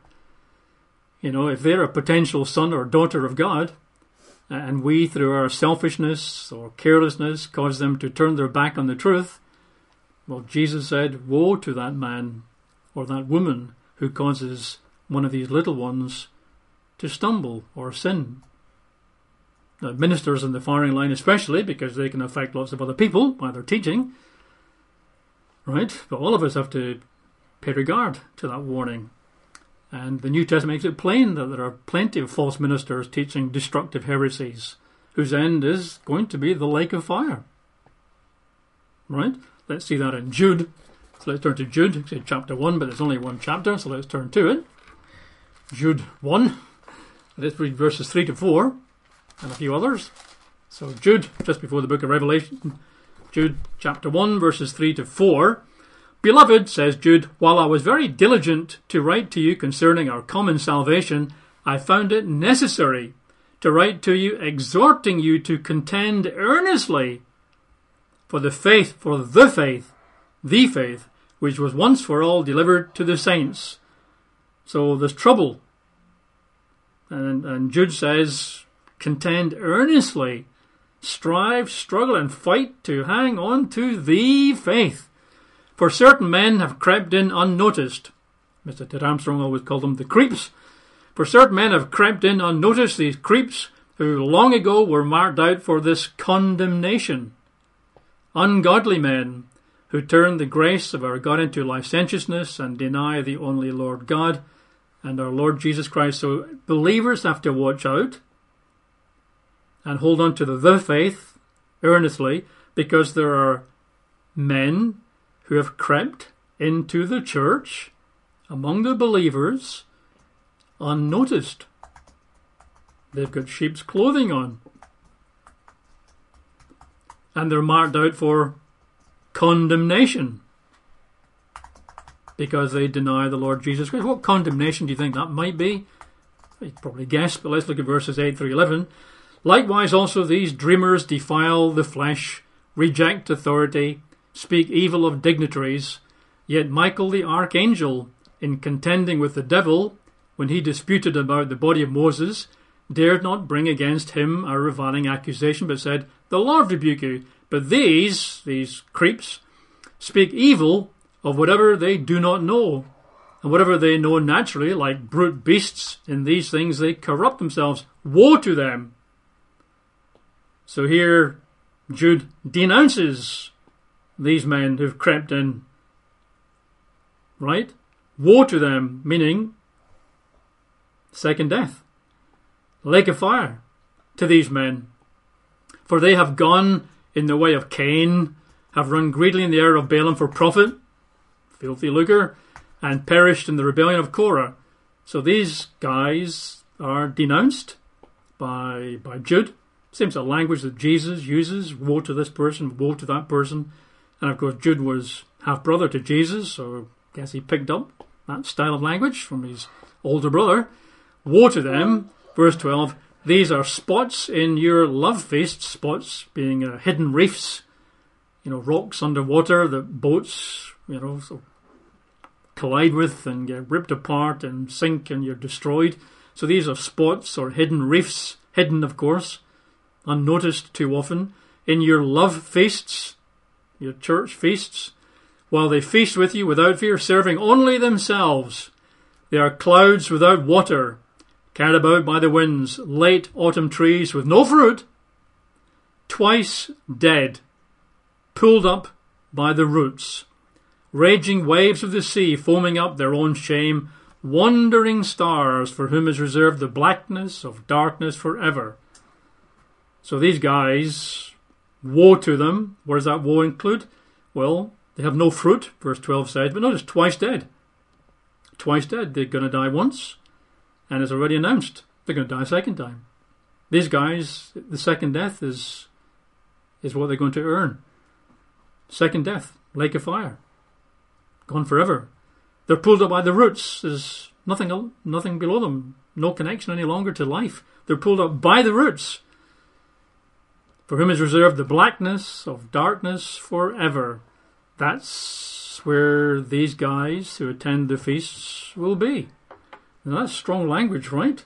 You know, if they're a potential son or daughter of God, and we, through our selfishness or carelessness, cause them to turn their back on the truth, well, Jesus said, woe to that man or that woman who causes one of these little ones to stumble or sin. Now, ministers in the firing line especially, because they can affect lots of other people by their teaching, right? But all of us have to pay regard to that warning. And the New Testament makes it plain that there are plenty of false ministers teaching destructive heresies, whose end is going to be the lake of fire. Right? Let's see that in Jude. So let's turn to Jude. It's chapter one, but there's only one chapter, so let's turn to it. Jude one. Let's read verses three to four, and a few others. So Jude, just before the book of Revelation, Jude chapter one, verses three to four. Beloved, says Jude, while I was very diligent to write to you concerning our common salvation, I found it necessary to write to you, exhorting you to contend earnestly for the faith, for the faith, the faith, which was once for all delivered to the saints. So there's trouble. And, and Jude says, contend earnestly, strive, struggle, and fight to hang on to the faith. For certain men have crept in unnoticed. Mister Ted Armstrong always called them the creeps. For certain men have crept in unnoticed, these creeps, who long ago were marked out for this condemnation. Ungodly men, who turn the grace of our God into licentiousness and deny the only Lord God and our Lord Jesus Christ. So believers have to watch out and hold on to the, the faith earnestly, because there are men who have crept into the church among the believers unnoticed. They've got sheep's clothing on. And they're marked out for condemnation because they deny the Lord Jesus Christ. What condemnation do you think that might be? You probably guess, but let's look at verses eight through eleven. Likewise also these dreamers defile the flesh, reject authority, speak evil of dignitaries. Yet Michael the archangel, in contending with the devil, when he disputed about the body of Moses, dared not bring against him a reviling accusation, but said, the Lord rebuke you. But these, these creeps, speak evil of whatever they do not know. And whatever they know naturally, like brute beasts, in these things they corrupt themselves. Woe to them! So here Jude denounces these men who've crept in. Right? Woe to them, meaning second death. Lake of fire to these men. For they have gone in the way of Cain, have run greedily in the error of Balaam for profit, filthy lucre, and perished in the rebellion of Korah. So these guys are denounced by, by Jude. Seems a language that Jesus uses. Woe to this person, woe to that person. And of course Jude was half-brother to Jesus, so I guess he picked up that style of language from his older brother. Woe to them. Verse twelve, these are spots in your love feast, spots being uh, hidden reefs, you know, rocks underwater that boats, you know, so collide with and get ripped apart and sink and you're destroyed. So these are spots or hidden reefs, hidden of course, unnoticed too often, in your love feasts, your church feasts, while they feast with you without fear, serving only themselves. They are clouds without water, carried about by the winds, late autumn trees with no fruit, twice dead, pulled up by the roots, raging waves of the sea foaming up their own shame, wandering stars for whom is reserved the blackness of darkness forever. So these guys, woe to them. What does that woe include? Well, they have no fruit, verse twelve says, but notice, twice dead. Twice dead. They're going to die once. And it's already announced they're going to die a second time. These guys, the second death is is what they're going to earn. Second death, lake of fire, gone forever. They're pulled up by the roots. There's nothing, nothing below them, no connection any longer to life. They're pulled up by the roots. For whom is reserved the blackness of darkness forever. That's where these guys who attend the feasts will be. Now that's strong language, right?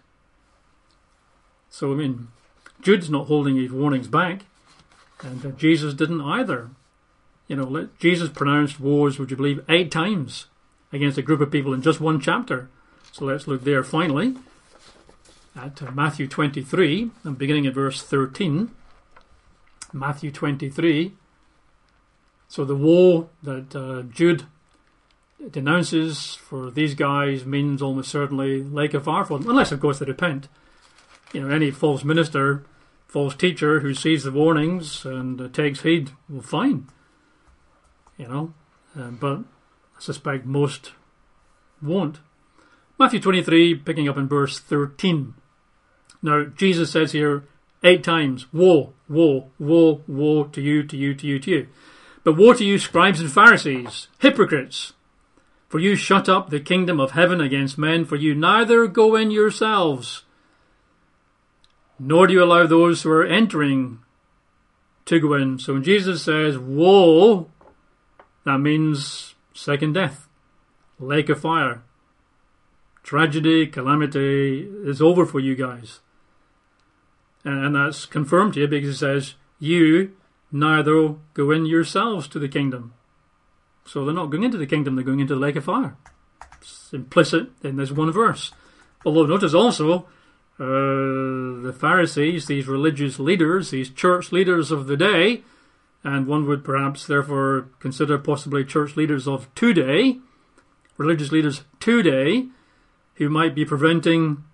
So, I mean, Jude's not holding his warnings back, and uh, Jesus didn't either. You know, let, Jesus pronounced woes, would you believe, eight times against a group of people in just one chapter. So let's look there finally at uh, Matthew twenty-three, and beginning at verse thirteen. Matthew twenty-three. So the woe that uh, Jude denounces for these guys means almost certainly lake of fire for them, unless of course they repent. You know, any false minister, false teacher who sees the warnings and uh, takes heed, well, fine. You know, uh, but I suspect most won't. Matthew twenty-three, picking up in verse thirteen. Now, Jesus says here eight times, woe, woe, woe, woe to you, to you, to you, to you. But woe to you, scribes and Pharisees, hypocrites, for you shut up the kingdom of heaven against men, for you neither go in yourselves, nor do you allow those who are entering to go in. So when Jesus says, woe, that means second death, lake of fire. Tragedy, calamity is over for you guys. And that's confirmed here because it says, you neither go in yourselves to the kingdom. So they're not going into the kingdom, they're going into the lake of fire. It's implicit in this one verse. Although notice also, uh, the Pharisees, these religious leaders, these church leaders of the day, and one would perhaps therefore consider possibly church leaders of today, religious leaders today, who might be preventing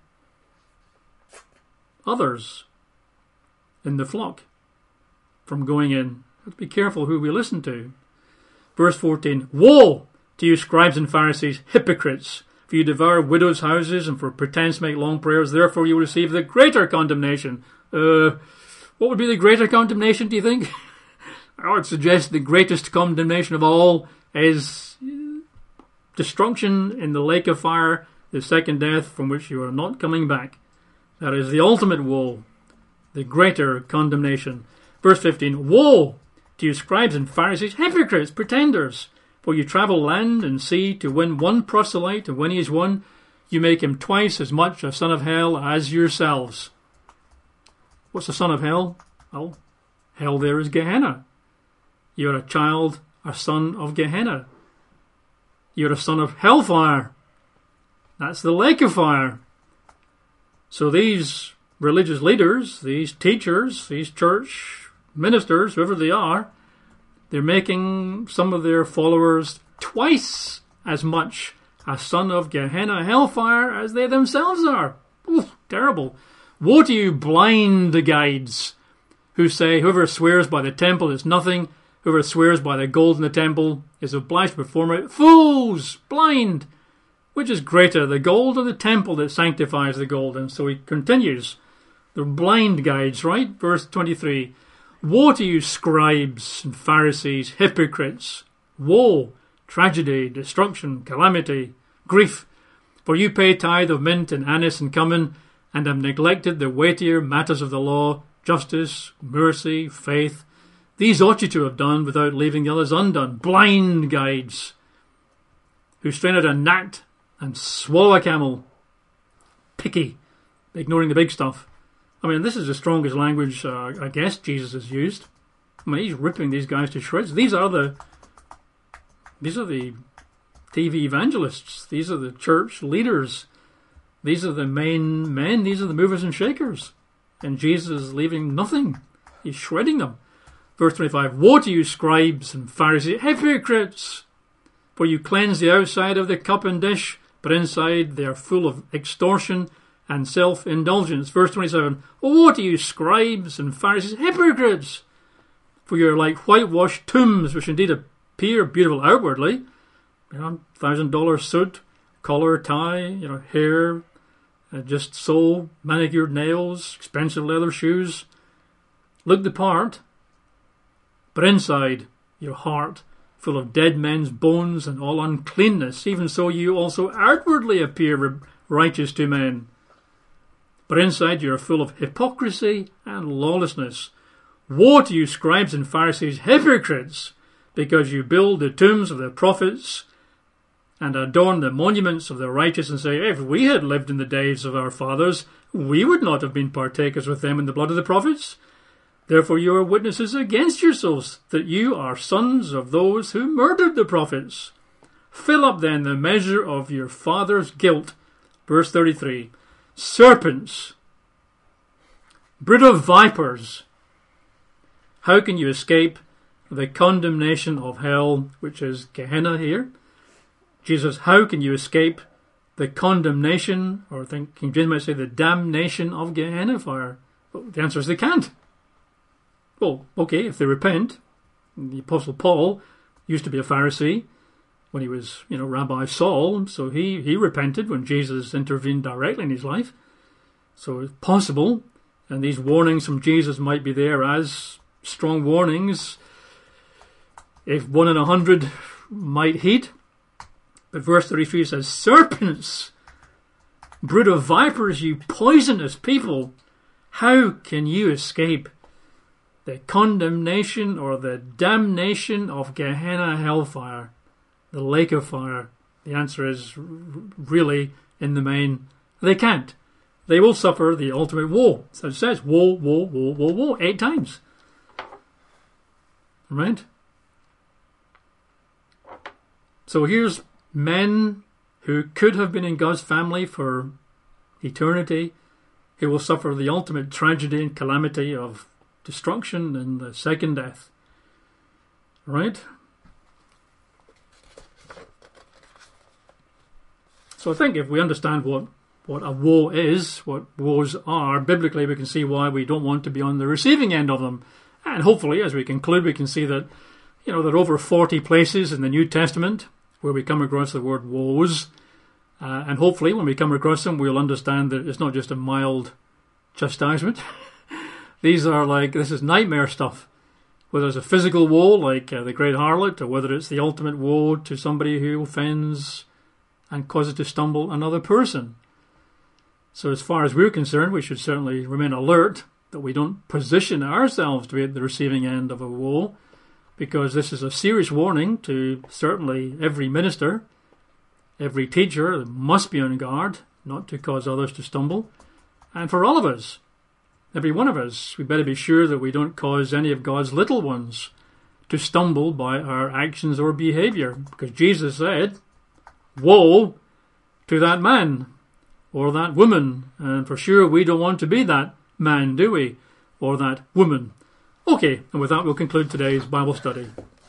others in the flock from going in. Let's be careful who we listen to. Verse fourteen, woe to you scribes and Pharisees, hypocrites, for you devour widows' houses and for pretense make long prayers, therefore you will receive the greater condemnation. Uh, what would be the greater condemnation, do you think? I would suggest the greatest condemnation of all is destruction in the lake of fire, the second death from which you are not coming back. That is the ultimate woe, the greater condemnation. Verse fifteen, woe to you scribes and Pharisees, hypocrites, pretenders, for you travel land and sea to win one proselyte, and when he is won, you make him twice as much a son of hell as yourselves. What's the son of hell? Well, hell there is Gehenna. You're a child, a son of Gehenna. You're a son of hellfire. That's the lake of fire. So these religious leaders, these teachers, these church ministers, whoever they are, they're making some of their followers twice as much a son of Gehenna hellfire as they themselves are. Ooh, terrible. Woe to you blind guides who say whoever swears by the temple is nothing, whoever swears by the gold in the temple is obliged to perform it. Fools! Blind! Which is greater, the gold or the temple that sanctifies the gold? And so he continues. They're blind guides, right? Verse twenty-three. Woe to you scribes and Pharisees, hypocrites. Woe, tragedy, destruction, calamity, grief. For you pay tithe of mint and anise and cumin, and have neglected the weightier matters of the law, justice, mercy, faith. These ought you to have done without leaving the others undone. Blind guides, who strain out a gnat and swallow a camel. Picky, ignoring the big stuff. I mean, this is the strongest language, uh, I guess, Jesus has used. I mean, he's ripping these guys to shreds. These are the, these are the T V evangelists. These are the church leaders. These are the main men. These are the movers and shakers. And Jesus is leaving nothing. He's shredding them. Verse twenty-five, woe to you, scribes and Pharisees, hypocrites! For you cleanse the outside of the cup and dish, but inside they are full of extortion and self-indulgence. Verse twenty-seven, woe to you, scribes and Pharisees, hypocrites! For you are like whitewashed tombs, which indeed appear beautiful outwardly. You know, thousand dollar suit, collar, tie, you know, hair, uh, just so, manicured nails, expensive leather shoes. Look the part, but inside your heart full of dead men's bones and all uncleanness. Even so you also outwardly appear righteous to men, but inside you are full of hypocrisy and lawlessness. Woe to you, scribes and Pharisees, hypocrites, because you build the tombs of the prophets and adorn the monuments of the righteous, and say, if we had lived in the days of our fathers, we would not have been partakers with them in the blood of the prophets. Therefore you are witnesses against yourselves that you are sons of those who murdered the prophets. Fill up then the measure of your father's guilt. Verse thirty-three. Serpents, brood of vipers, how can you escape the condemnation of hell, which is Gehenna here? Jesus, how can you escape the condemnation, or I think King James might say the damnation of Gehenna fire? Well, the answer is they can't. Well, okay, if they repent. The Apostle Paul used to be a Pharisee when he was, you know, Rabbi Saul, so he, he repented when Jesus intervened directly in his life. So it's possible, and these warnings from Jesus might be there as strong warnings, if one in a hundred might heed. But verse thirty-three says, serpents, brood of vipers, you poisonous people, how can you escape the condemnation or the damnation of Gehenna hellfire, the lake of fire? The answer is really, in the main, they can't. They will suffer the ultimate woe. So it says, woe, woe, woe, woe, woe, eight times. Right? So here's men who could have been in God's family for eternity, who will suffer the ultimate tragedy and calamity of destruction and the second death. Right? So I think if we understand what, what a woe is, what woes are, biblically we can see why we don't want to be on the receiving end of them. And hopefully, as we conclude, we can see that, you know, there are over forty places in the New Testament where we come across the word woes. Uh, and hopefully, when we come across them, we'll understand that it's not just a mild chastisement. These are like, this is nightmare stuff. Whether it's a physical woe, like uh, the great harlot, or whether it's the ultimate woe to somebody who offends and causes to stumble another person. So as far as we're concerned, we should certainly remain alert that we don't position ourselves to be at the receiving end of a woe, because this is a serious warning to certainly every minister, every teacher that must be on guard not to cause others to stumble. And for all of us, every one of us, we better be sure that we don't cause any of God's little ones to stumble by our actions or behavior. Because Jesus said, woe to that man or that woman. And for sure we don't want to be that man, do we? Or that woman. Okay, and with that we'll conclude today's Bible study.